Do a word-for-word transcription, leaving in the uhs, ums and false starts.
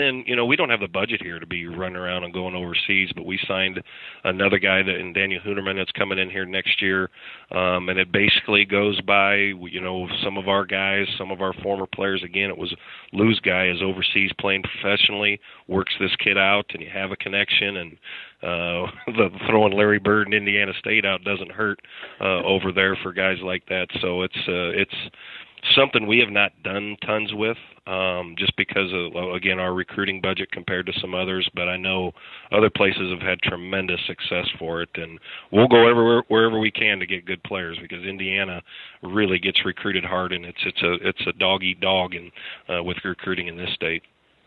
And, you know, we don't have the budget here to be running around and going overseas, but we signed another guy, that, and Daniel Hunerman, that's coming in here next year. Um, and it basically goes by, you know, some of our guys, some of our former players. Again, it was Lou's guy is overseas playing professionally, works this kid out, and you have a connection. And uh, the throwing Larry Bird and Indiana State out doesn't hurt uh, over there for guys like that. So it's uh, it's something we have not done tons with, um, just because of, well, again, our recruiting budget compared to some others. But I know other places have had tremendous success for it, and we'll go everywhere wherever we can to get good players, because Indiana really gets recruited hard, and it's it's a it's a dog eat dog, and uh, with recruiting in this state.